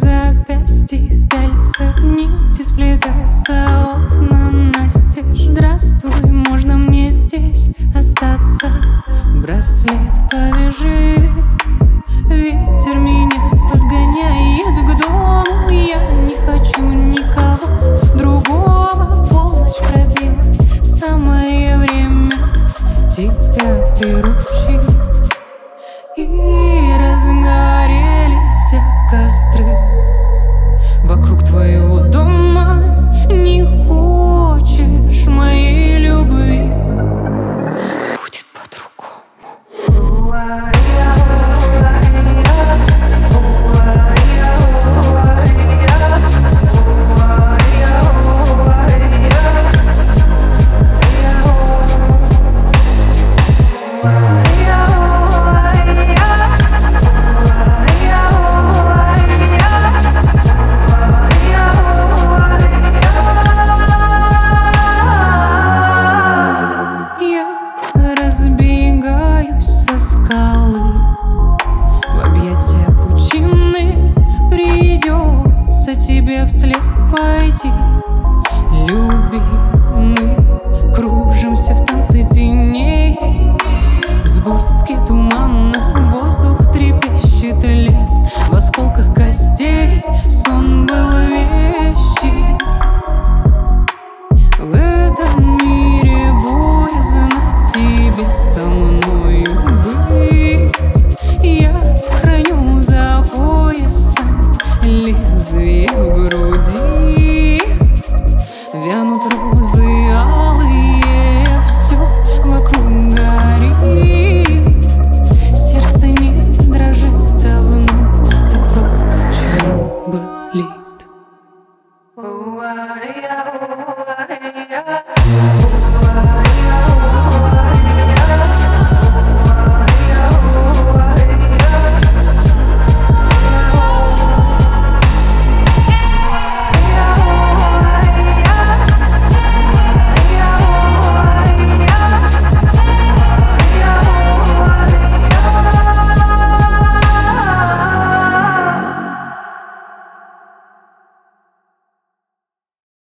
запястье, в пяльцах нити сплетаются, окна настежь. Здравствуй, можно мне здесь остаться? Браслет повяжи, ветер меня подгоняет к дому. Я не хочу никого другого. Полночь пробила, самое время тебя приручить. И разгорелись костры вокруг твоего дома. Не хочешь моей любви, будет по-другому. Разбегаюсь со скалы в объятия пучины. Придется тебе вслед пойти, любимый. Кружимся в танце теней, сгустки тумана, воздух трепещет, лес в осколках костей. Сон был вещи в этом мире, боязно тебе со мною быть. Я храню за поясом лезвие в грудь.